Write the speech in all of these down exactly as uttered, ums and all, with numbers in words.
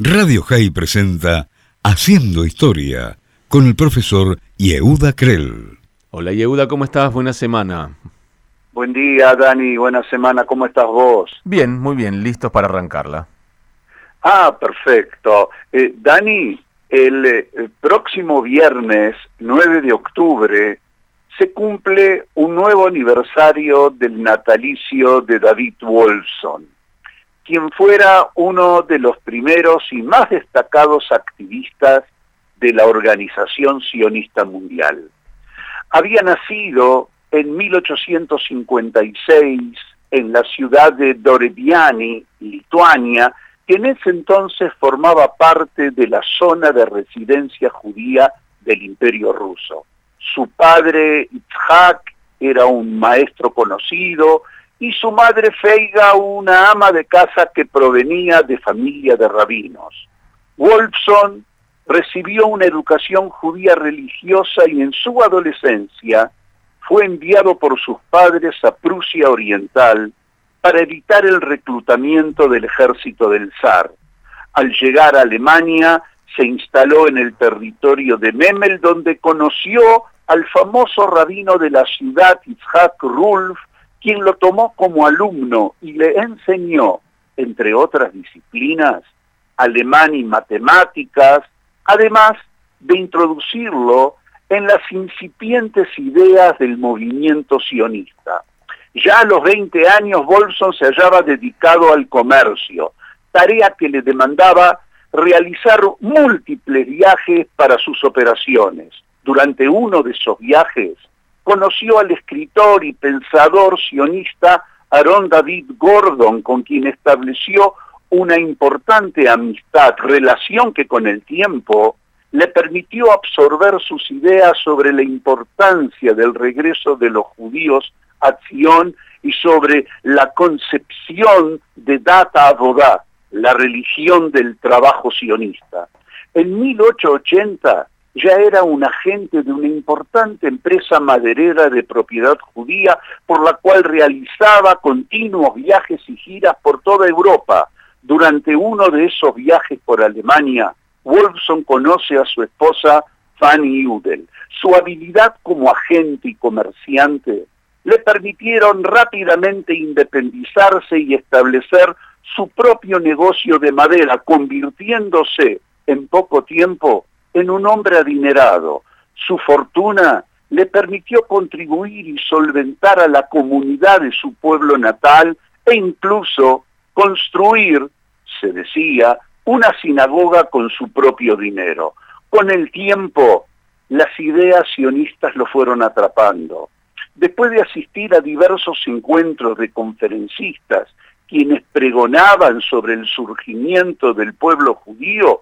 Radio High presenta Haciendo Historia con el profesor Yehuda Krell. Hola Yehuda, ¿cómo estás? Buena semana. Buen día, Dani, buena semana, ¿cómo estás vos? Bien, muy bien, listos para arrancarla. Ah, perfecto. Eh, Dani, el, el próximo viernes, nueve de octubre, se cumple un nuevo aniversario del natalicio de David Wolfson, quien fuera uno de los primeros y más destacados activistas de la Organización Sionista Mundial. Había nacido en mil ochocientos cincuenta y seis en la ciudad de Doreviani, Lituania, que en ese entonces formaba parte de la zona de residencia judía del Imperio Ruso. Su padre, Itzhak, era un maestro conocido, y su madre Feiga, una ama de casa que provenía de familia de rabinos. Wolfson recibió una educación judía religiosa y en su adolescencia fue enviado por sus padres a Prusia Oriental para evitar el reclutamiento del ejército del zar. Al llegar a Alemania, se instaló en el territorio de Memel, donde conoció al famoso rabino de la ciudad, Itzhak Rulf, quien lo tomó como alumno y le enseñó, entre otras disciplinas, alemán y matemáticas, además de introducirlo en las incipientes ideas del movimiento sionista. Ya a los veinte años, Wolfson se hallaba dedicado al comercio, tarea que le demandaba realizar múltiples viajes para sus operaciones. Durante uno de esos viajes, conoció al escritor y pensador sionista Aaron David Gordon, con quien estableció una importante amistad, relación que con el tiempo le permitió absorber sus ideas sobre la importancia del regreso de los judíos a Sion y sobre la concepción de Data Avodah, la religión del trabajo sionista. En mil ochocientos ochenta ya era un agente de una importante empresa maderera de propiedad judía, por la cual realizaba continuos viajes y giras por toda Europa. Durante uno de esos viajes por Alemania, Wolfson conoce a su esposa Fanny Udel. Su habilidad como agente y comerciante le permitieron rápidamente independizarse y establecer su propio negocio de madera, convirtiéndose en poco tiempo en un hombre adinerado. Su fortuna le permitió contribuir y solventar a la comunidad de su pueblo natal e incluso construir, se decía, una sinagoga con su propio dinero. Con el tiempo, las ideas sionistas lo fueron atrapando. Después de asistir a diversos encuentros de conferencistas, quienes pregonaban sobre el surgimiento del pueblo judío,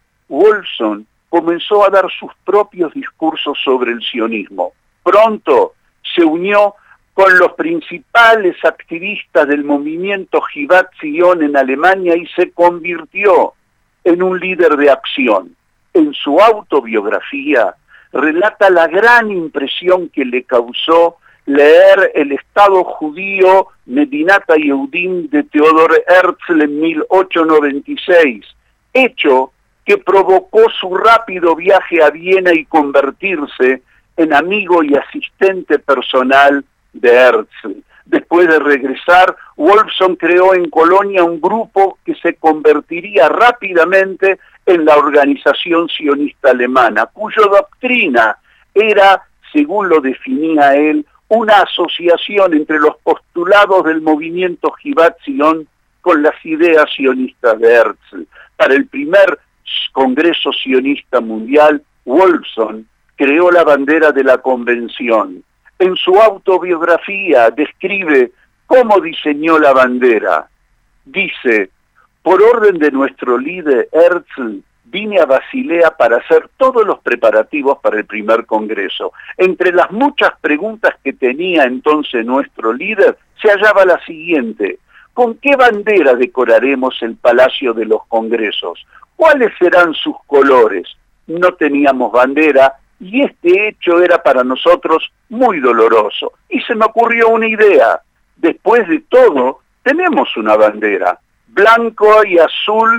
Wolfson comenzó a dar sus propios discursos sobre el sionismo. Pronto se unió con los principales activistas del movimiento Jivat Zion en Alemania y se convirtió en un líder de acción. En su autobiografía relata la gran impresión que le causó leer El Estado Judío Medinat Yehudim de Theodor Herzl en mil ochocientos noventa y seis, hecho que provocó su rápido viaje a Viena y convertirse en amigo y asistente personal de Herzl. Después de regresar, Wolfson creó en Colonia un grupo que se convertiría rápidamente en la Organización Sionista Alemana, cuya doctrina era, según lo definía él, una asociación entre los postulados del movimiento Jivat Zion con las ideas sionistas de Herzl. Para el primer Congreso Sionista Mundial, Wolfson creó la bandera de la convención. En su autobiografía describe cómo diseñó la bandera. Dice: por orden de nuestro líder Herzl, vine a Basilea para hacer todos los preparativos para el primer congreso. Entre las muchas preguntas que tenía entonces nuestro líder, se hallaba la siguiente: ¿con qué bandera decoraremos el Palacio de los Congresos? ¿Cuáles serán sus colores? No teníamos bandera y este hecho era para nosotros muy doloroso. Y se me ocurrió una idea. Después de todo, tenemos una bandera, blanco y azul,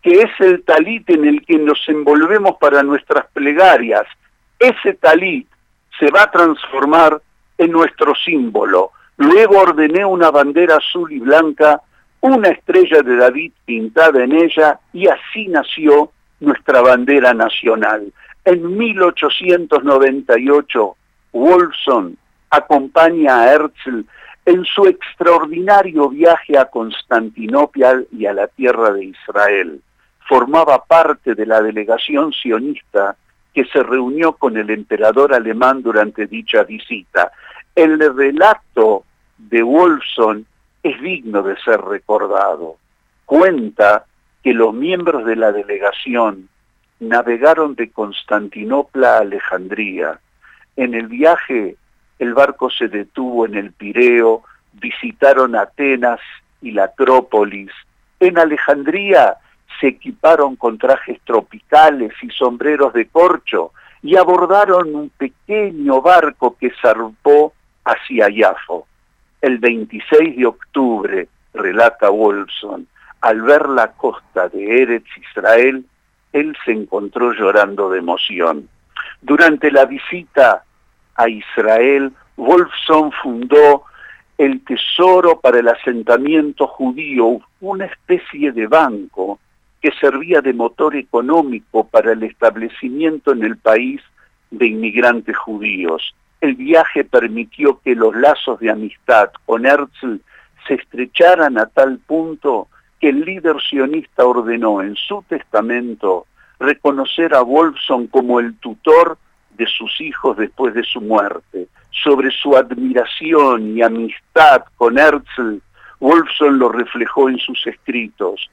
que es el talit en el que nos envolvemos para nuestras plegarias. Ese talit se va a transformar en nuestro símbolo. Luego ordené una bandera azul y blanca, una estrella de David pintada en ella, y así nació nuestra bandera nacional. En mil ochocientos noventa y ocho, Wolfson acompaña a Herzl en su extraordinario viaje a Constantinopla y a la tierra de Israel. Formaba parte de la delegación sionista que se reunió con el emperador alemán durante dicha visita. El relato de Wolfson es digno de ser recordado. Cuenta que los miembros de la delegación navegaron de Constantinopla a Alejandría. En el viaje, el barco se detuvo en el Pireo, visitaron Atenas y la Acrópolis. En Alejandría se equiparon con trajes tropicales y sombreros de corcho y abordaron un pequeño barco que zarpó hacia Yafo. El veintiséis de octubre, relata Wolfson, al ver la costa de Eretz Israel, él se encontró llorando de emoción. Durante la visita a Israel, Wolfson fundó el Tesoro para el Asentamiento Judío, una especie de banco que servía de motor económico para el establecimiento en el país de inmigrantes judíos. El viaje permitió que los lazos de amistad con Herzl se estrecharan a tal punto que el líder sionista ordenó en su testamento reconocer a Wolfson como el tutor de sus hijos después de su muerte. Sobre su admiración y amistad con Herzl, Wolfson lo reflejó en sus escritos.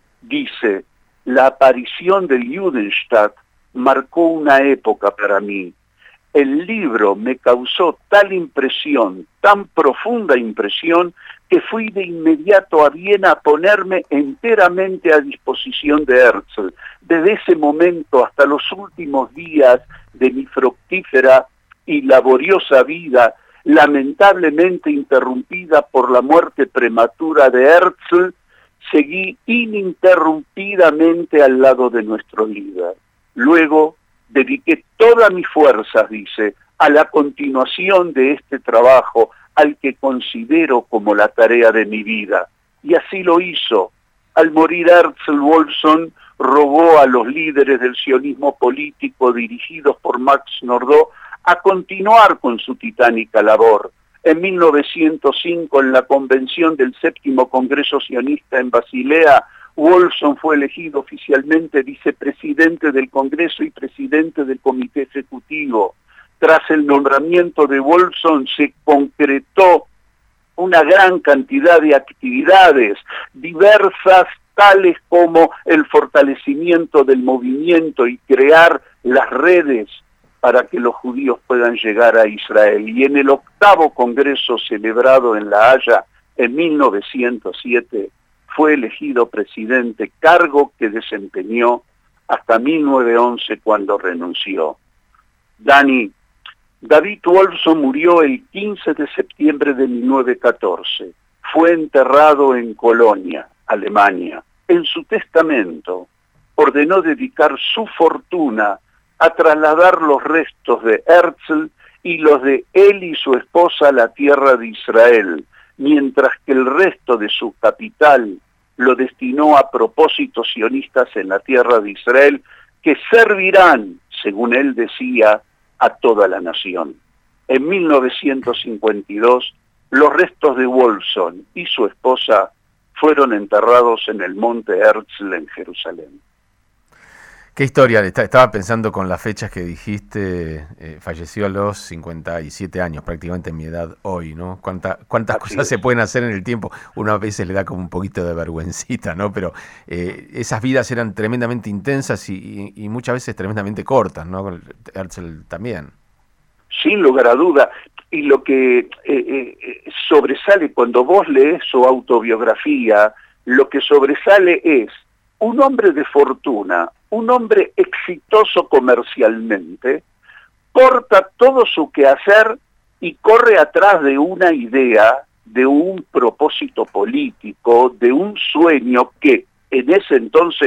Dice: la aparición del Judenstadt marcó una época para mí. El libro me causó tal impresión, tan profunda impresión, que fui de inmediato a Viena a ponerme enteramente a disposición de Herzl. Desde ese momento hasta los últimos días de mi fructífera y laboriosa vida, lamentablemente interrumpida por la muerte prematura de Herzl, seguí ininterrumpidamente al lado de nuestro líder. Luego dediqué todas mis fuerzas, dice, a la continuación de este trabajo, al que considero como la tarea de mi vida. Y así lo hizo. Al morir Herzl, Wolfson rogó a los líderes del sionismo político dirigidos por Max Nordau a continuar con su titánica labor. En mil novecientos cinco, en la convención del séptimo Congreso Sionista en Basilea, Wolfson fue elegido oficialmente vicepresidente del Congreso y presidente del Comité Ejecutivo. Tras el nombramiento de Wolfson se concretó una gran cantidad de actividades diversas, tales como el fortalecimiento del movimiento y crear las redes para que los judíos puedan llegar a Israel. Y en el octavo Congreso celebrado en La Haya en mil novecientos siete, fue elegido presidente, cargo que desempeñó hasta mil novecientos once cuando renunció. Dani, David Wolfson murió el quince de septiembre de mil novecientos catorce. Fue enterrado en Colonia, Alemania. En su testamento ordenó dedicar su fortuna a trasladar los restos de Herzl y los de él y su esposa a la tierra de Israel, mientras que el resto de su capital lo destinó a propósitos sionistas en la tierra de Israel, que servirán, según él decía, a toda la nación. En mil novecientos cincuenta y dos, los restos de Wolfson y su esposa fueron enterrados en el monte Herzl en Jerusalén. Qué historia, estaba pensando con las fechas que dijiste, eh, falleció a los cincuenta y siete años, prácticamente mi edad hoy, ¿no? Cuánta, cuántas Así cosas es. se pueden hacer en el tiempo, uno a veces le da como un poquito de vergüencita, ¿no? Pero eh, esas vidas eran tremendamente intensas y, y, y muchas veces tremendamente cortas, ¿no? Herzl también. Sin lugar a duda, y lo que eh, eh, sobresale cuando vos lees su autobiografía, lo que sobresale es un hombre de fortuna, un hombre exitoso comercialmente, corta todo su quehacer y corre atrás de una idea, de un propósito político, de un sueño que en ese entonces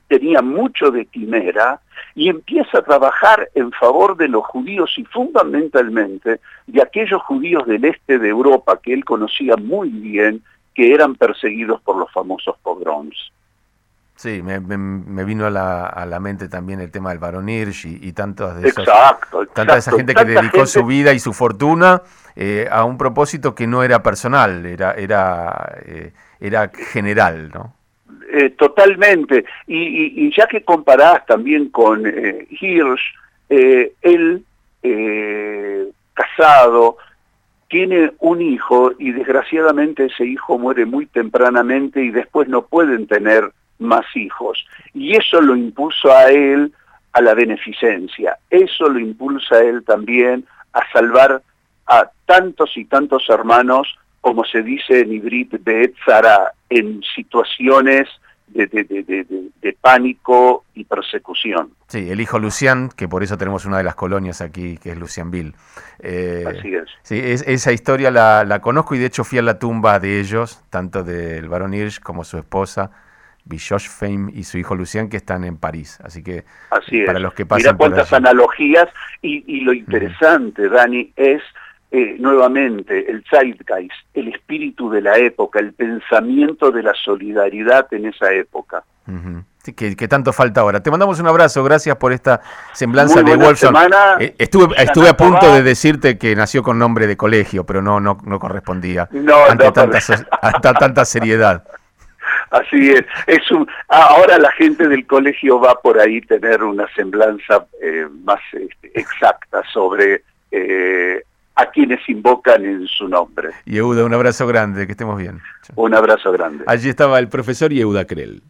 tenía mucho de quimera, y empieza a trabajar en favor de los judíos y fundamentalmente de aquellos judíos del este de Europa que él conocía muy bien, que eran perseguidos por los famosos pogroms. Sí, me, me, me vino a la, a la mente también el tema del Barón Hirsch y, y tantos de esos, exacto, exacto. tanta esa gente que Tanta dedicó gente... su vida y su fortuna eh, a un propósito que no era personal, era, era, eh, era general, ¿no? Eh, totalmente, y, y, y ya que comparás también con eh, Hirsch, eh, él, eh, casado, tiene un hijo y desgraciadamente ese hijo muere muy tempranamente y después no pueden tener más hijos. Y eso lo impulsó a él a la beneficencia, eso lo impulsa a él también a salvar a tantos y tantos hermanos, como se dice en Ibrit, Be'et Zara, en situaciones de, de, de, de, de pánico y persecución. Sí, el hijo Lucián, que por eso tenemos una de las colonias aquí, que es Lucianville. Eh, Así es. Sí, es, esa historia la, la conozco y de hecho fui a la tumba de ellos, tanto del Barón Hirsch como su esposa, Bischofsheim, y su hijo Lucián, que están en París. Así que Así para es. los que pasan Mirá cuántas por allí. analogías, y, y lo interesante, uh-huh. Dani, es Eh, nuevamente, el Zeitgeist, el espíritu de la época, el pensamiento de la solidaridad en esa época. Uh-huh. Sí, que, que tanto falta ahora. Te mandamos un abrazo, gracias por esta semblanza Muy de Wolfson. Eh, estuve estuve a punto de decirte que nació con nombre de colegio, pero no no, no correspondía no, ante, no, tanta, ante tanta seriedad. Así es. es un, ahora la gente del colegio va por ahí tener una semblanza eh, más este, exacta sobre... Eh, a quienes invocan en su nombre. Yehuda, un abrazo grande, que estemos bien. Un abrazo grande. Allí estaba el profesor Yehuda Krell.